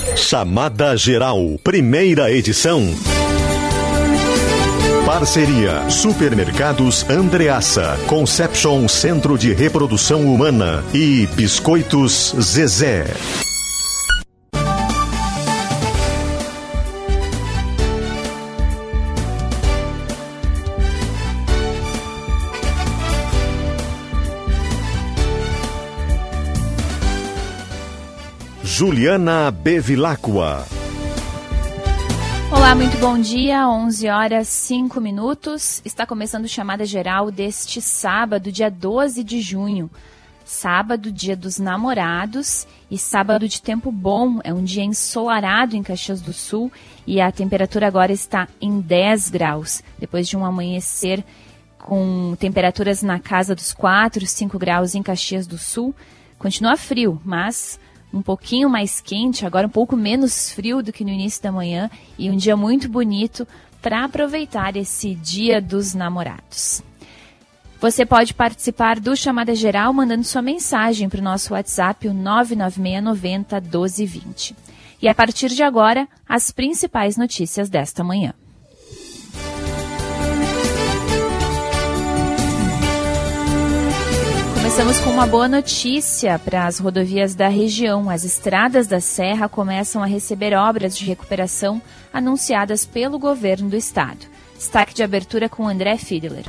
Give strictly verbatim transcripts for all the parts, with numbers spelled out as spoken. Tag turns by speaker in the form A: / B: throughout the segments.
A: Chamada Geral, primeira edição. Parceria Supermercados Andreassa, Conception Centro de Reprodução Humana e Biscoitos Zezé. Juliana Bevilacqua.
B: Olá, muito bom dia, onze horas e cinco minutos. Está começando Chamada Geral deste sábado, dia doze de junho. Sábado, dia dos namorados e sábado de tempo bom. É um dia ensolarado em Caxias do Sul e a temperatura agora está em dez graus. Depois de um amanhecer com temperaturas na casa dos quatro, cinco graus em Caxias do Sul. Continua frio, mas um pouquinho mais quente, agora um pouco menos frio do que no início da manhã e um dia muito bonito para aproveitar esse Dia dos Namorados. Você pode participar do Chamada Geral mandando sua mensagem para o nosso WhatsApp, o nove nove seis nove zero, um dois dois zero. E a partir de agora, as principais notícias desta manhã. Começamos com uma boa notícia para as rodovias da região. As estradas da Serra começam a receber obras de recuperação anunciadas pelo governo do estado. Destaque de abertura com André Fiedler.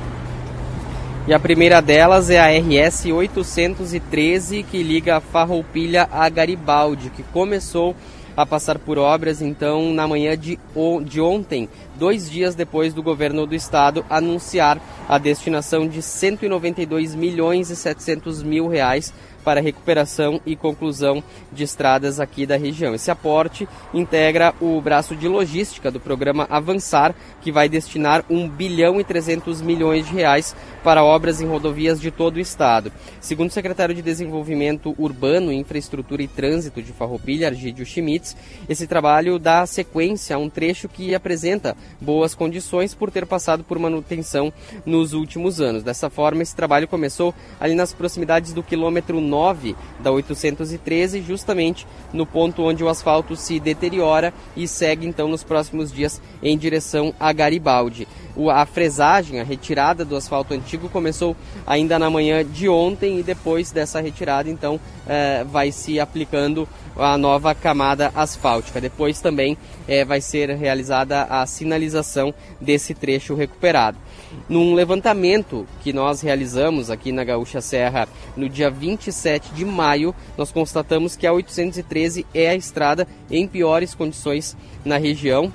C: E a primeira delas é a R S oitocentos e treze, que liga a Farroupilha a Garibaldi, que começou a passar por obras, então, na manhã de, de ontem, dois dias depois do governo do estado anunciar a destinação de cento e noventa e dois milhões e setecentos mil reais para recuperação e conclusão de estradas aqui da região. Esse aporte integra o braço de logística do programa Avançar, que vai destinar um bilhão e trezentos milhões de reais para obras em rodovias de todo o estado. Segundo o secretário de Desenvolvimento Urbano, Infraestrutura e Trânsito de Farroupilha, Argídio Schmitz, esse trabalho dá sequência a um trecho que apresenta boas condições por ter passado por manutenção nos últimos anos. Dessa forma, esse trabalho começou ali nas proximidades do quilômetro nove da oitocentos e treze, justamente no ponto onde o asfalto se deteriora e segue então nos próximos dias em direção a Garibaldi. A fresagem, a retirada do asfalto antigo começou ainda na manhã de ontem e depois dessa retirada então eh, vai se aplicando a nova camada asfáltica. Depois também eh, vai ser realizada a sinalização desse trecho recuperado. Num levantamento que nós realizamos aqui na Gaúcha Serra no dia vinte e sete de maio, nós constatamos que a oitocentos e treze é a estrada em piores condições na região.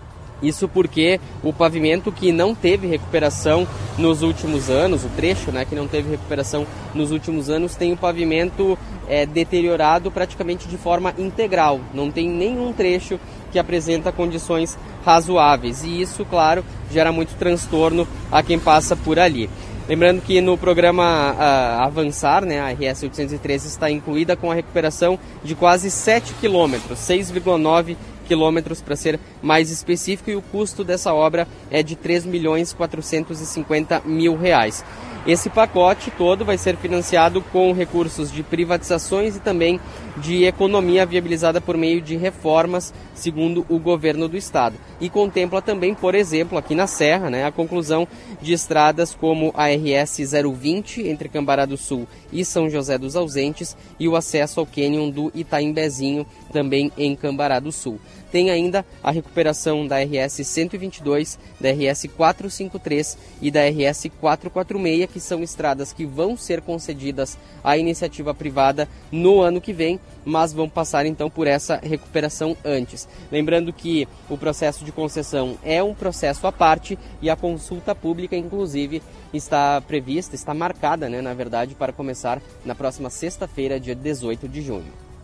C: Isso porque o pavimento que não teve recuperação nos últimos anos, o trecho né, que não teve recuperação nos últimos anos, tem o pavimento é, deteriorado praticamente de forma integral. Não tem nenhum trecho que apresenta condições razoáveis. E isso, claro, gera muito transtorno a quem passa por ali. Lembrando que no programa uh, Avançar, né, a R S oitocentos e treze está incluída com a recuperação de quase sete quilômetros, seis vírgula nove quilômetros para ser mais específico, e o custo dessa obra é de três milhões quatrocentos e cinquenta mil reais. Esse pacote todo vai ser financiado com recursos de privatizações e também de economia viabilizada por meio de reformas, segundo o governo do estado. E contempla também, por exemplo, aqui na Serra, né, a conclusão de estradas como a R S zero vinte, entre Cambará do Sul e São José dos Ausentes, e o acesso ao cânion do Itaimbezinho, também em Cambará do Sul. Tem ainda a recuperação da R S cento e vinte e dois, da R S quatrocentos e cinquenta e três e da R S quatrocentos e quarenta e seis, que são estradas que vão ser concedidas à iniciativa privada no ano que vem, mas vão passar então por essa recuperação antes. Lembrando que o processo de concessão é um processo à parte e a consulta pública, inclusive, está prevista, está marcada, né, na verdade, para começar na próxima sexta-feira, dia dezoito de junho.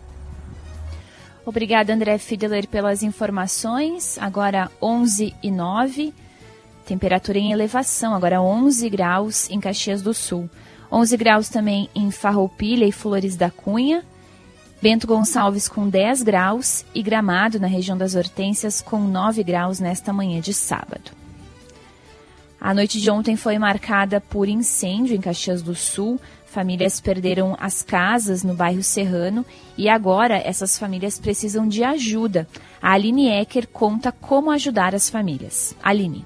B: Obrigada, André Fiedler, pelas informações. Agora onze e nove, temperatura em elevação, agora onze graus em Caxias do Sul. onze graus também em Farroupilha e Flores da Cunha. Bento Gonçalves com dez graus e Gramado, na região das Hortênsias, com nove graus nesta manhã de sábado. A noite de ontem foi marcada por incêndio em Caxias do Sul, Famílias perderam as casas no bairro Serrano e agora essas famílias precisam de ajuda. A Aline Ecker conta como ajudar as famílias. Aline.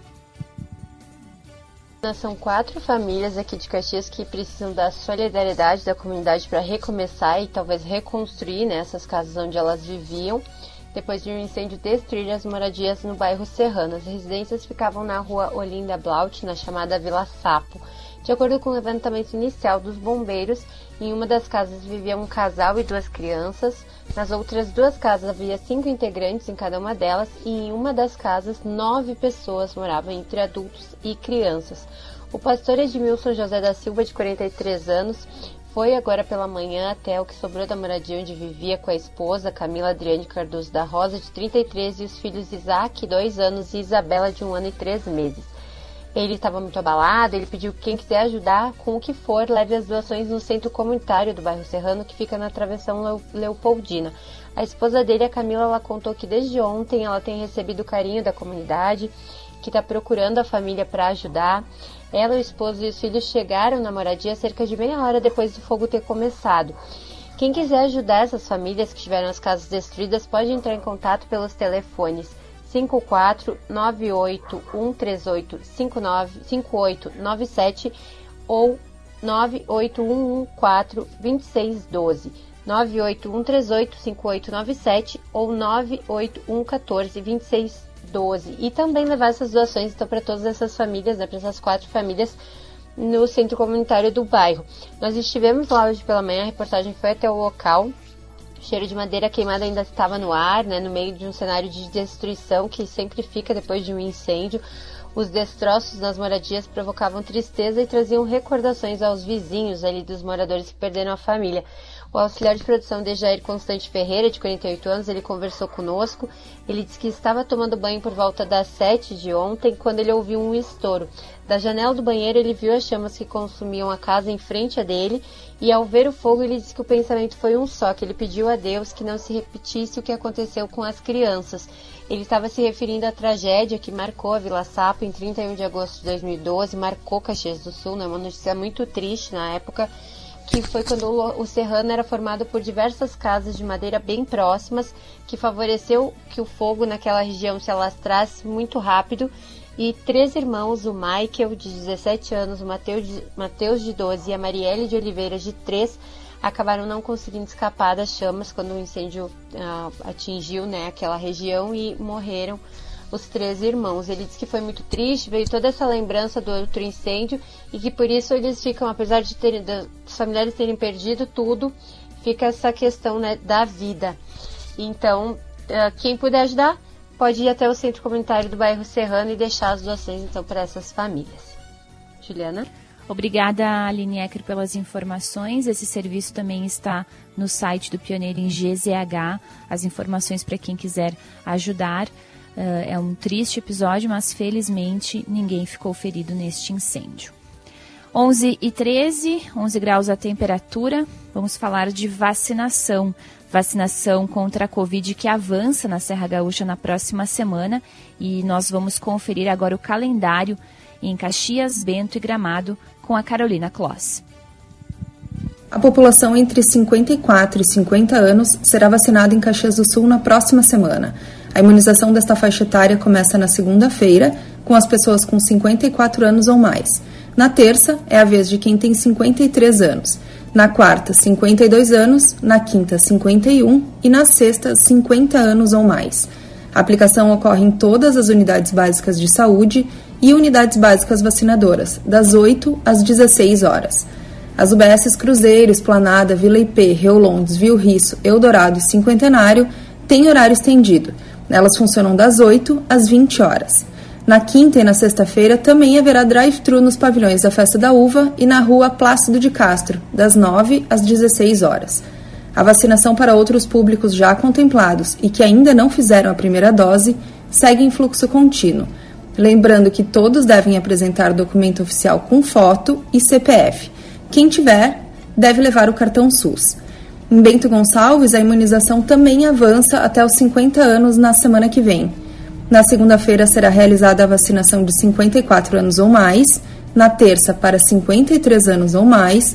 D: São quatro famílias aqui de Caxias que precisam da solidariedade da comunidade para recomeçar e talvez reconstruir, né, essas casas onde elas viviam, depois de um incêndio destruir as moradias no bairro Serrano. As residências ficavam na rua Olinda Blaut, na chamada Vila Sapo. De acordo com o levantamento inicial dos bombeiros, em uma das casas vivia um casal e duas crianças, nas outras duas casas havia cinco integrantes em cada uma delas e em uma das casas nove pessoas moravam entre adultos e crianças. O pastor Edmilson José da Silva, de quarenta e três anos, foi agora pela manhã até o que sobrou da moradia onde vivia com a esposa Camila Adriane Cardoso da Rosa, de trinta e três, e os filhos Isaac, dois anos, e Isabela, de um ano e três meses. Ele estava muito abalado, ele pediu que quem quiser ajudar com o que for, leve as doações no centro comunitário do bairro Serrano, que fica na Travessão Leopoldina. A esposa dele, a Camila, ela contou que desde ontem ela tem recebido o carinho da comunidade, que está procurando a família para ajudar. Ela, o esposo e os filhos chegaram na moradia cerca de meia hora depois do fogo ter começado. Quem quiser ajudar essas famílias que tiveram as casas destruídas pode entrar em contato pelos telefones cinco quatro nove oito um três oito cinco oito nove sete ou nove oito um um quatro dois seis um dois, nove oito um três oito cinco oito nove sete ou nove oito um um quatro dois seis um dois, e também levar essas doações então para todas essas famílias, né, para essas quatro famílias no centro comunitário do bairro. Nós estivemos lá hoje pela manhã, a reportagem foi até o local. O cheiro de madeira queimada ainda estava no ar, né, no meio de um cenário de destruição que sempre fica depois de um incêndio. Os destroços nas moradias provocavam tristeza e traziam recordações aos vizinhos ali dos moradores que perderam a família. O auxiliar de produção de Jair Constante Ferreira, de quarenta e oito anos, ele conversou conosco. Ele disse que estava tomando banho por volta das sete de ontem, quando ele ouviu um estouro. Da janela do banheiro, ele viu as chamas que consumiam a casa em frente a dele, e ao ver o fogo, ele disse que o pensamento foi um só, que ele pediu a Deus que não se repetisse o que aconteceu com as crianças. Ele estava se referindo à tragédia que marcou a Vila Sapo em trinta e um de agosto de dois mil e doze, marcou Caxias do Sul, né? Uma notícia muito triste na época, que foi quando o Serrano era formado por diversas casas de madeira bem próximas, que favoreceu que o fogo naquela região se alastrasse muito rápido, e três irmãos, o Michael, de dezessete anos, o Mateus de, Mateus, de doze, e a Marielle de Oliveira, de três, acabaram não conseguindo escapar das chamas quando o incêndio uh, atingiu, né, aquela região, e morreram os três irmãos. Ele disse que foi muito triste, veio toda essa lembrança do outro incêndio, e que por isso eles ficam, apesar de terem, dos familiares terem perdido tudo, fica essa questão, né, da vida. Então, uh, quem puder ajudar, pode ir até o centro comunitário do bairro Serrano e deixar as doações então para essas famílias. Juliana?
B: Obrigada, Aline Ecker, pelas informações. Esse serviço também está no site do Pioneiro em G Z H. As informações para quem quiser ajudar. Uh, é um triste episódio, mas felizmente ninguém ficou ferido neste incêndio. onze e treze, onze graus a temperatura. Vamos falar de vacinação. Vacinação contra a Covid que avança na Serra Gaúcha na próxima semana. E nós vamos conferir agora o calendário em Caxias, Bento e Gramado com a Carolina Kloss.
E: A população entre cinquenta e quatro e cinquenta anos será vacinada em Caxias do Sul na próxima semana. A imunização desta faixa etária começa na segunda-feira, com as pessoas com cinquenta e quatro anos ou mais. Na terça, é a vez de quem tem cinquenta e três anos. Na quarta, cinquenta e dois anos. Na quinta, cinquenta e um. E na sexta, cinquenta anos ou mais. A aplicação ocorre em todas as unidades básicas de saúde e unidades básicas vacinadoras, das oito às dezesseis horas. As U B Ss Cruzeiro, Esplanada, Vila I P, Rio Londes, Viu Risso, Eldorado e Cinquentenário têm horário estendido. Elas funcionam das oito às vinte horas. Na quinta e na sexta-feira também haverá drive-thru nos pavilhões da Festa da Uva e na rua Plácido de Castro, das nove às dezesseis horas. A vacinação para outros públicos já contemplados e que ainda não fizeram a primeira dose segue em fluxo contínuo. Lembrando que todos devem apresentar documento oficial com foto e C P F. Quem tiver, deve levar o cartão SUS. Em Bento Gonçalves, a imunização também avança até os cinquenta anos na semana que vem. Na segunda-feira será realizada a vacinação de cinquenta e quatro anos ou mais, na terça para cinquenta e três anos ou mais,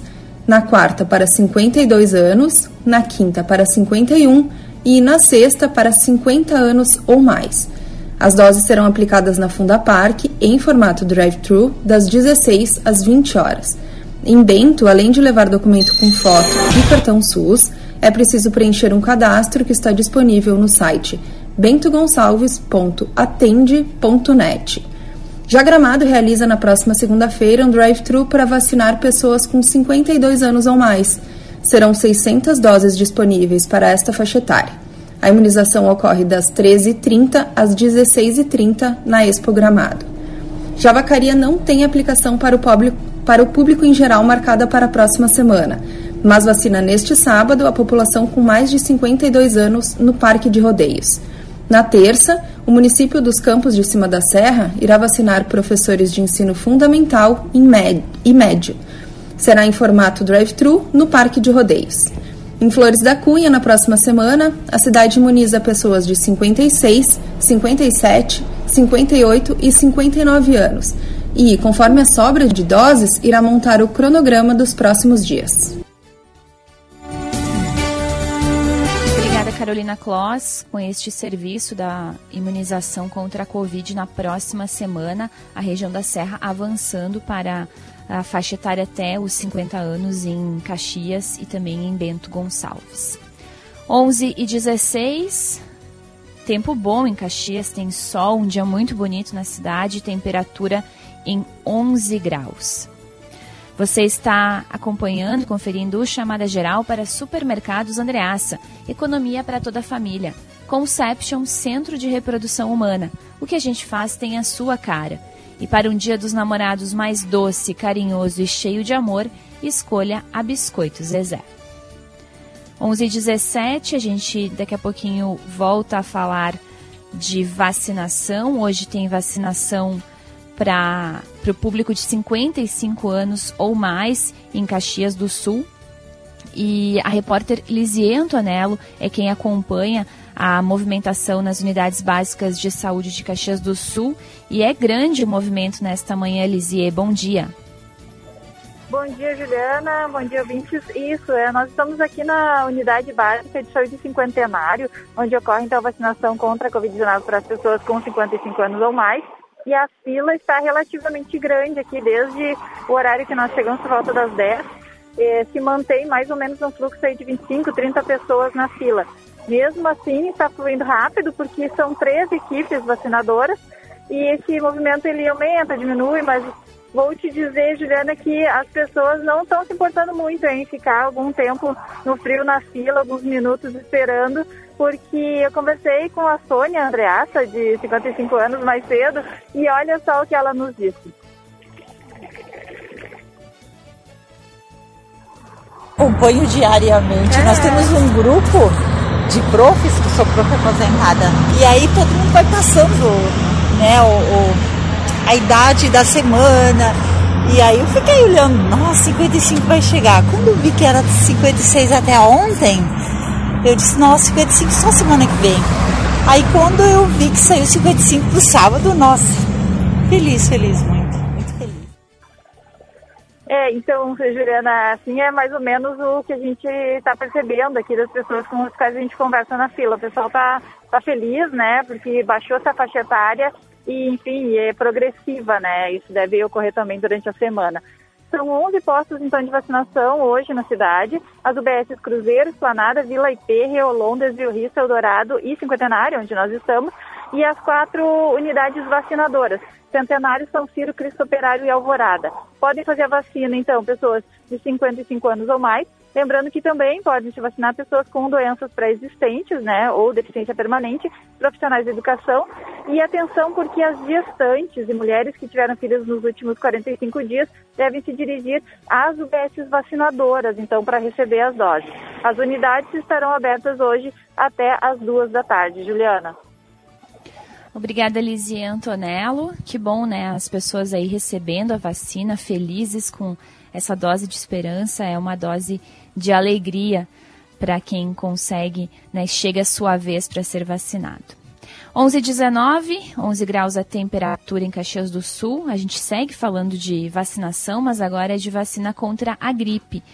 E: na quarta para cinquenta e dois anos, na quinta para cinquenta e um e na sexta para cinquenta anos ou mais. As doses serão aplicadas na Fundapark em formato drive-thru das dezesseis às vinte horas. Em Bento, além de levar documento com foto e cartão SUS, é preciso preencher um cadastro que está disponível no site bento gonçalves ponto atende ponto net. Já Gramado realiza na próxima segunda-feira um drive-thru para vacinar pessoas com cinquenta e dois anos ou mais. Serão seiscentas doses disponíveis para esta faixa etária. A imunização ocorre das treze e trinta às dezesseis e trinta na Expo Gramado. Já Vacaria não tem aplicação para o público, para o público em geral marcada para a próxima semana, mas vacina neste sábado a população com mais de cinquenta e dois anos no Parque de Rodeios. Na terça, o município dos Campos de Cima da Serra irá vacinar professores de ensino fundamental e médio. Será em formato drive-thru no Parque de Rodeios. Em Flores da Cunha, na próxima semana, a cidade imuniza pessoas de cinquenta e seis, cinquenta e sete, cinquenta e oito e cinquenta e nove anos. E, conforme a sobra de doses, irá montar o cronograma dos próximos dias.
B: Obrigada, Carolina Kloss. Com este serviço da imunização contra a Covid na próxima semana, a região da Serra avançando para a faixa etária até os cinquenta anos em Caxias e também em Bento Gonçalves. onze e dezesseis, tempo bom em Caxias, tem sol, um dia muito bonito na cidade, temperatura em onze graus. Você está acompanhando, conferindo o Chamada Geral para Supermercados Andreassa, economia para toda a família. Conception, Centro de Reprodução Humana. O que a gente faz tem a sua cara. E para um dia dos namorados mais doce, carinhoso e cheio de amor, escolha a Biscoitos Zezé. onze e dezessete, a gente daqui a pouquinho volta a falar de vacinação. Hoje tem vacinação para o público de cinquenta e cinco anos ou mais em Caxias do Sul. E a repórter Lisier Antonello é quem acompanha a movimentação nas unidades básicas de saúde de Caxias do Sul. E é grande o movimento nesta manhã, Lisier. Bom dia.
F: Bom dia, Juliana. Bom dia, ouvintes. Isso, é, nós estamos aqui na unidade básica de saúde Cinquentenário, onde ocorre então a vacinação contra a covid dezenove para as pessoas com cinquenta e cinco anos ou mais. E a fila está relativamente grande aqui, desde o horário que nós chegamos por volta das dez. Eh, se mantém mais ou menos um fluxo aí de vinte e cinco, trinta pessoas na fila. Mesmo assim, está fluindo rápido, porque são três equipes vacinadoras e esse movimento ele aumenta, diminui, mas vou te dizer, Juliana, que as pessoas não estão se importando muito em ficar algum tempo no frio na fila, alguns minutos esperando, porque eu conversei com a Sônia Andreassa, de cinquenta e cinco anos, mais cedo, e olha só o que ela nos disse.
G: Acompanho diariamente. É. Nós temos um grupo de profs, que sou prof aposentada, e aí todo mundo vai passando, né, o, o, a idade da semana, e aí eu fiquei olhando, nossa, cinquenta e cinco vai chegar. Quando eu vi que era cinquenta e seis até ontem, eu disse, nossa, cinquenta e cinco só semana que vem. Aí quando eu vi que saiu cinquenta e cinco pro sábado, nossa, feliz, feliz, muito, muito feliz.
F: É, então, Juliana, assim é mais ou menos o que a gente está percebendo aqui das pessoas com as quais a gente conversa na fila. O pessoal tá, tá feliz, né, porque baixou essa faixa etária e, enfim, é progressiva, né, isso deve ocorrer também durante a semana. São onze postos, então, de vacinação hoje na cidade. As U B S Cruzeiro, Esplanada, Vila I P, Reolon, Desvio Rio, Eldorado e Cinquentenário, onde nós estamos, e as quatro unidades vacinadoras, Centenário, São Ciro, Cristo Operário e Alvorada. Podem fazer a vacina, então, pessoas de cinquenta e cinco anos ou mais. Lembrando que também podem se vacinar pessoas com doenças pré-existentes, né, ou deficiência permanente, profissionais de educação. E atenção, porque as gestantes e mulheres que tiveram filhos nos últimos quarenta e cinco dias devem se dirigir às U B S vacinadoras, então, para receber as doses. As unidades estarão abertas hoje até as duas da tarde. Juliana.
B: Obrigada, Lisier Antonello. Que bom, né? As pessoas aí recebendo a vacina, felizes com essa dose de esperança. É uma dose de alegria para quem consegue, né? Chega a sua vez para ser vacinado. onze e dezenove, onze graus a temperatura em Caxias do Sul. A gente segue falando de vacinação, mas agora é de vacina contra a gripe.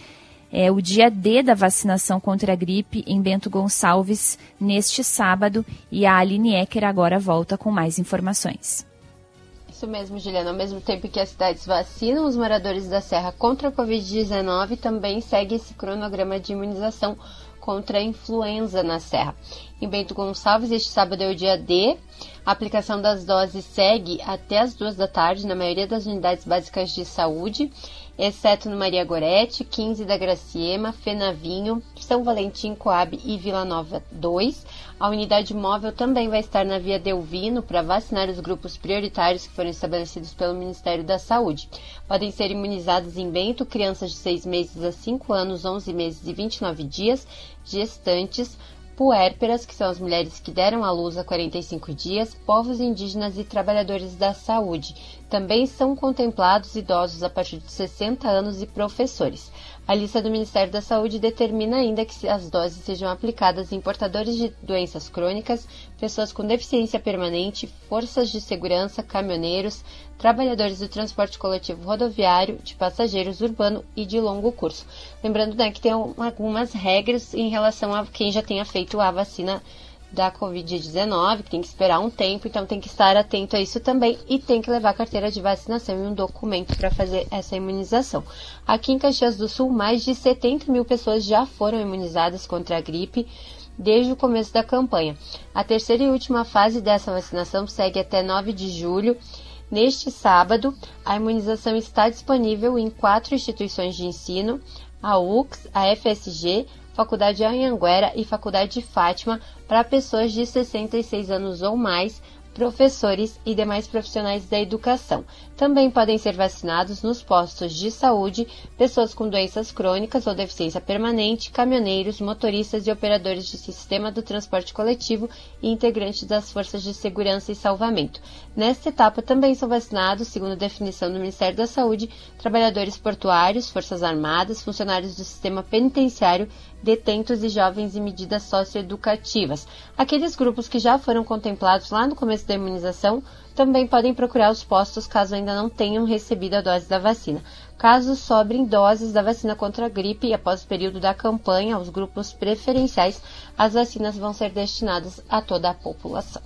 B: é o dia D da vacinação contra a gripe em Bento Gonçalves neste sábado, e a Aline Ecker agora volta com mais informações.
D: Isso mesmo, Juliana. Ao mesmo tempo que as cidades vacinam os moradores da Serra contra a covid dezenove, também segue esse cronograma de imunização contra a influenza na Serra. Em Bento Gonçalves, este sábado é o dia D. A aplicação das doses segue até as duas da tarde na maioria das unidades básicas de saúde, exceto no Maria Gorete, quinze da Graciema, Fenavinho, São Valentim, Coab e Vila Nova dois. A unidade móvel também vai estar na Via Delvino para vacinar os grupos prioritários que foram estabelecidos pelo Ministério da Saúde. Podem ser imunizadas em Bento crianças de seis meses a cinco anos, onze meses e vinte e nove dias, gestantes, puérperas, que são as mulheres que deram à luz há quarenta e cinco dias, povos indígenas e trabalhadores da saúde. Também são contemplados idosos a partir de sessenta anos e professores. A lista do Ministério da Saúde determina ainda que as doses sejam aplicadas em portadores de doenças crônicas, pessoas com deficiência permanente, forças de segurança, caminhoneiros, trabalhadores do transporte coletivo rodoviário, de passageiros urbano e de longo curso. Lembrando, né, que tem algumas regras em relação a quem já tenha feito a vacina da covid dezenove, que tem que esperar um tempo, então tem que estar atento a isso também e tem que levar a carteira de vacinação e um documento para fazer essa imunização. Aqui em Caxias do Sul, mais de setenta mil pessoas já foram imunizadas contra a gripe desde o começo da campanha. A terceira e última fase dessa vacinação segue até nove de julho. Neste sábado, a imunização está disponível em quatro instituições de ensino, a U C S, a F S G, Faculdade Anhanguera e Faculdade de Fátima, para pessoas de sessenta e seis anos ou mais, professores e demais profissionais da educação. Também podem ser vacinados nos postos de saúde pessoas com doenças crônicas ou deficiência permanente, caminhoneiros, motoristas e operadores de sistema do transporte coletivo e integrantes das forças de segurança e salvamento. Nesta etapa também são vacinados, segundo a definição do Ministério da Saúde, trabalhadores portuários, forças armadas, funcionários do sistema penitenciário, detentos e jovens em medidas socioeducativas. Aqueles grupos que já foram contemplados lá no começo da imunização também podem procurar os postos caso ainda não tenham recebido a dose da vacina. Caso sobrem doses da vacina contra a gripe e após o período da campanha aos grupos preferenciais, as vacinas vão ser destinadas a toda a população.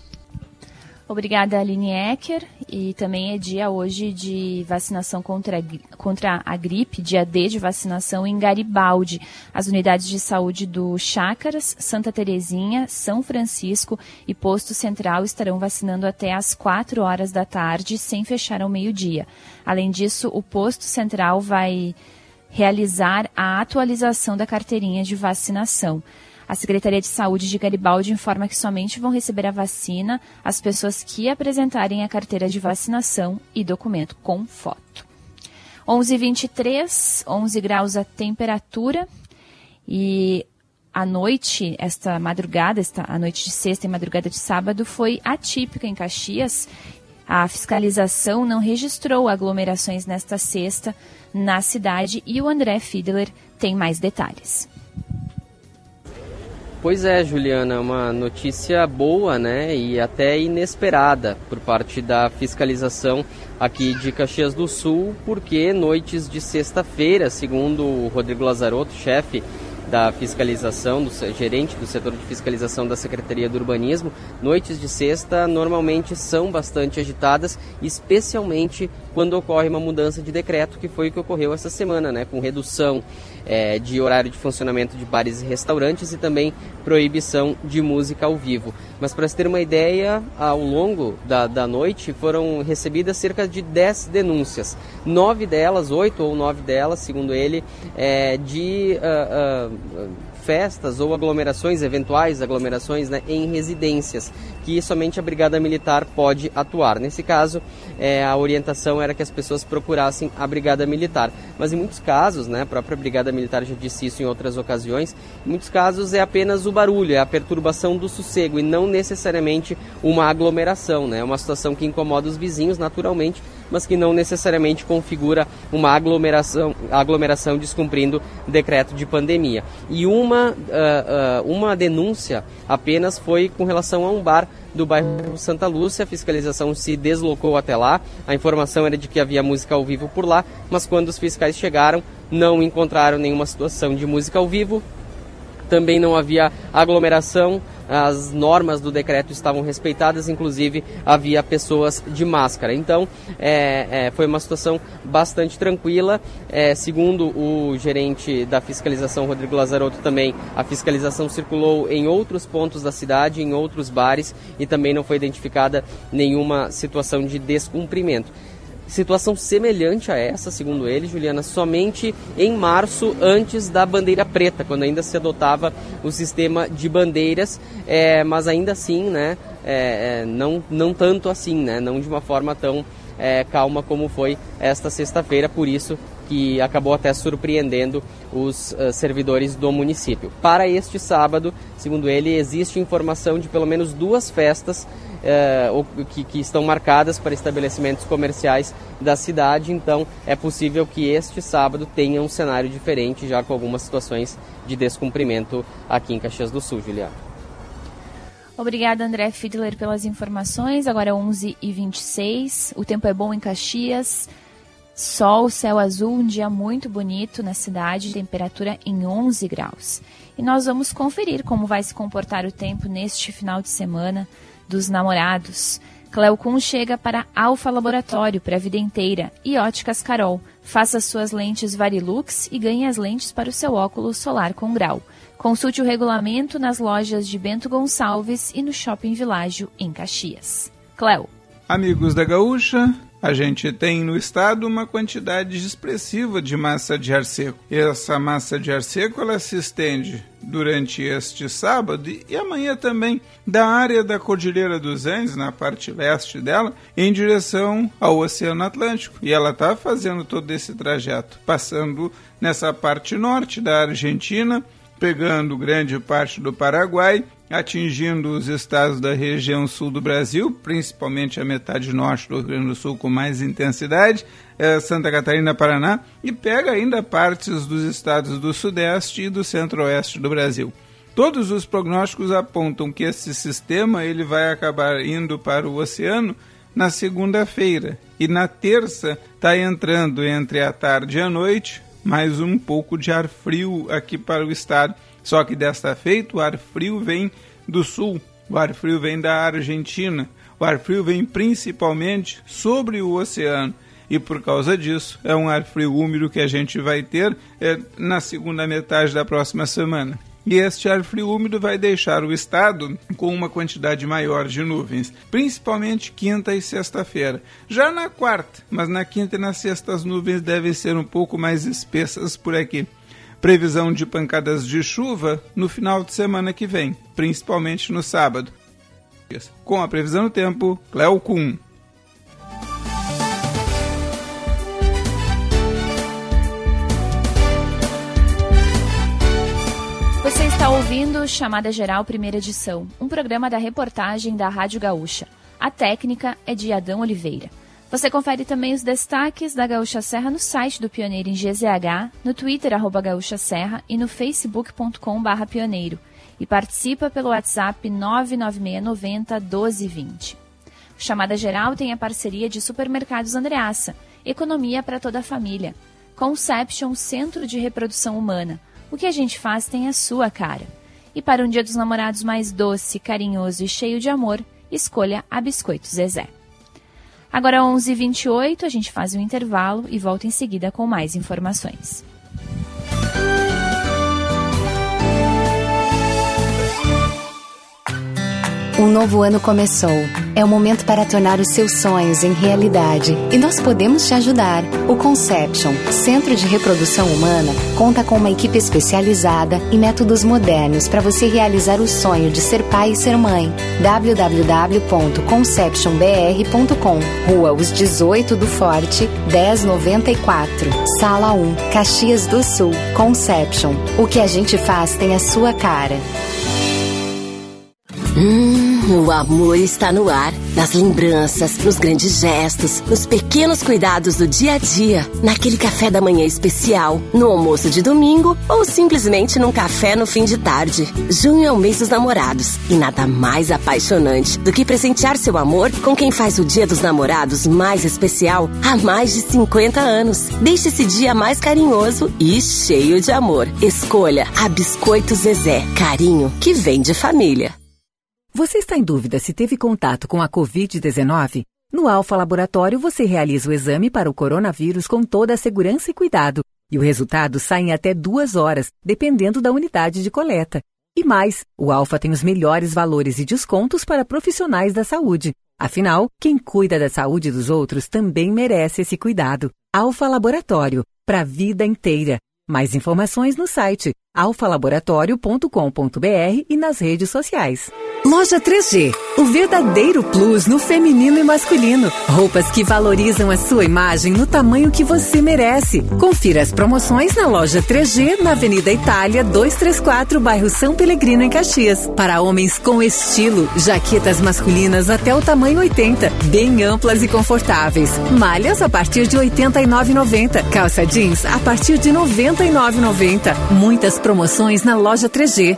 B: Obrigada, Aline Ecker. E também é dia hoje de vacinação contra, contra a gripe, dia D de vacinação em Garibaldi. As unidades de saúde do Chácaras, Santa Terezinha, São Francisco e Posto Central estarão vacinando até às quatro horas da tarde, sem fechar ao meio-dia. Além disso, o Posto Central vai realizar a atualização da carteirinha de vacinação. A Secretaria de Saúde de Garibaldi informa que somente vão receber a vacina as pessoas que apresentarem a carteira de vacinação e documento com foto. onze e vinte e três, onze graus a temperatura, e a noite, esta madrugada, esta, a noite de sexta e madrugada de sábado foi atípica em Caxias. A fiscalização não registrou aglomerações nesta sexta na cidade e o André Fiedler tem mais detalhes.
C: Pois é, Juliana, uma notícia boa, né, e até inesperada por parte da fiscalização aqui de Caxias do Sul, porque noites de sexta-feira, segundo o Rodrigo Lazarotto, chefe da fiscalização, do gerente do setor de fiscalização da Secretaria do Urbanismo, noites de sexta normalmente são bastante agitadas, especialmente quando ocorre uma mudança de decreto, que foi o que ocorreu essa semana, né, com redução é, de horário de funcionamento de bares e restaurantes e também proibição de música ao vivo. Mas para se ter uma ideia, ao longo da, da noite foram recebidas cerca de dez denúncias. Nove delas, oito ou nove delas, segundo ele, é, de uh, uh, festas ou aglomerações, eventuais aglomerações, né, em residências, que somente a Brigada Militar pode atuar. Nesse caso, é, a orientação era que as pessoas procurassem a Brigada Militar. Mas em muitos casos, né, a própria Brigada Militar já disse isso em outras ocasiões, em muitos casos é apenas o barulho, é a perturbação do sossego e não necessariamente uma aglomeração, né? É uma situação que incomoda os vizinhos naturalmente, mas que não necessariamente configura uma aglomeração, aglomeração descumprindo decreto de pandemia. E uma, uh, uh, uma denúncia apenas foi com relação a um bar do bairro Santa Lúcia. A fiscalização se deslocou até lá, a informação era de que havia música ao vivo por lá, mas quando os fiscais chegaram, não encontraram nenhuma situação de música ao vivo, também não havia aglomeração, as normas do decreto estavam respeitadas, inclusive havia pessoas de máscara. Então é, é, foi uma situação bastante tranquila. É, segundo o gerente da fiscalização, Rodrigo Lazarotto, também a fiscalização circulou em outros pontos da cidade, em outros bares, e também não foi identificada nenhuma situação de descumprimento. Situação semelhante a essa, segundo ele, Juliana, somente em março, antes da bandeira preta, quando ainda se adotava o sistema de bandeiras, é, mas ainda assim, né, é, não, não tanto assim, né, não de uma forma tão é, calma como foi esta sexta-feira, por isso que acabou até surpreendendo os uh, servidores do município. Para este sábado, segundo ele, existe informação de pelo menos duas festas uh, que, que estão marcadas para estabelecimentos comerciais da cidade, então é possível que este sábado tenha um cenário diferente, já com algumas situações de descumprimento aqui em Caxias do Sul, Juliana.
B: Obrigada, André Fiedler, pelas informações. Agora é onze e vinte e seis, o tempo é bom em Caxias. Sol, céu azul, um dia muito bonito na cidade, temperatura em onze graus. E nós vamos conferir como vai se comportar o tempo neste final de semana dos namorados. Cleo Kuhn chega para Alfa Laboratório para a vida inteira e Óticas Carol. Faça suas lentes Varilux e ganhe as lentes para o seu óculos solar com grau. Consulte o regulamento nas lojas de Bento Gonçalves e no Shopping Világio, em Caxias. Cleo.
H: Amigos da Gaúcha, a gente tem no estado uma quantidade expressiva de massa de ar seco. Essa massa de ar seco ela se estende durante este sábado e amanhã também da área da Cordilheira dos Andes, na parte leste dela, em direção ao Oceano Atlântico. E ela está fazendo todo esse trajeto, passando nessa parte norte da Argentina, pegando grande parte do Paraguai, atingindo os estados da região sul do Brasil, principalmente a metade norte do Rio Grande do Sul com mais intensidade, é, Santa Catarina, Paraná, e pega ainda partes dos estados do sudeste e do centro-oeste do Brasil. Todos os prognósticos apontam que esse sistema ele vai acabar indo para o oceano na segunda-feira, e na terça está entrando entre a tarde e a noite mais um pouco de ar frio aqui para o estado. Só que desta feita o ar frio vem do sul, o ar frio vem da Argentina, o ar frio vem principalmente sobre o oceano. E por causa disso é um ar frio úmido que a gente vai ter é, na segunda metade da próxima semana. E este ar frio úmido vai deixar o estado com uma quantidade maior de nuvens, principalmente quinta e sexta-feira. Já na quarta, mas na quinta e na sexta as nuvens devem ser um pouco mais espessas por aqui. Previsão de pancadas de chuva no final de semana que vem, principalmente no sábado. Com a previsão do tempo, Cleo Kuhn.
B: Você está ouvindo Chamada Geral, primeira edição, um programa da reportagem da Rádio Gaúcha. A técnica é de Adão Oliveira. Você confere também os destaques da Gaúcha Serra no site do Pioneiro em G Z H, no Twitter, arroba Gaúcha Serra, e no facebook ponto com barra pioneiro. E participa pelo WhatsApp nove nove seis nove zero um dois dois zero. O Chamada Geral tem a parceria de Supermercados Andreassa, economia para toda a família. Conception, Centro de Reprodução Humana. O que a gente faz tem a sua cara. E para um dia dos namorados mais doce, carinhoso e cheio de amor, escolha a Biscoito Zezé. Agora onze e vinte e oito, a gente faz um intervalo e volta em seguida com mais informações.
I: Um novo ano começou. É o momento para tornar os seus sonhos em realidade. E nós podemos te ajudar. O Conception, Centro de Reprodução Humana, conta com uma equipe especializada e métodos modernos para você realizar o sonho de ser pai e ser mãe. w w w ponto conception b r ponto com, Rua Os dezoito do Forte, dez noventa e quatro, Sala um, Caxias do Sul. Conception. O que a gente faz tem a sua cara. Hum.
J: Hum, o amor está no ar, nas lembranças, nos grandes gestos, nos pequenos cuidados do dia a dia, naquele café da manhã especial, no almoço de domingo ou simplesmente num café no fim de tarde. Junho é o mês dos namorados e nada mais apaixonante do que presentear seu amor com quem faz o Dia dos Namorados mais especial há mais de cinquenta anos. Deixe esse dia mais carinhoso e cheio de amor. Escolha a Biscoitos Zezé, carinho que vem de família.
K: Você está em dúvida se teve contato com a covid dezenove? No Alfa Laboratório você realiza o exame para o coronavírus com toda a segurança e cuidado. E o resultado sai em até duas horas, dependendo da unidade de coleta. E mais, o Alfa tem os melhores valores e descontos para profissionais da saúde. Afinal, quem cuida da saúde dos outros também merece esse cuidado. Alfa Laboratório, para a vida inteira. Mais informações no site alfa laboratório ponto com ponto b r e nas redes sociais. Loja três G, o verdadeiro plus no feminino e masculino. Roupas que valorizam a sua imagem no tamanho que você merece. Confira as promoções na Loja três G, na Avenida Itália, duzentos e trinta e quatro, bairro São Pelegrino, em Caxias. Para homens com estilo, jaquetas masculinas até o tamanho oitenta, bem amplas e confortáveis. Malhas a partir de oitenta e nove reais e noventa centavos. Calça jeans a partir de noventa e nove reais e noventa centavos. Muitas promoções na Loja três G.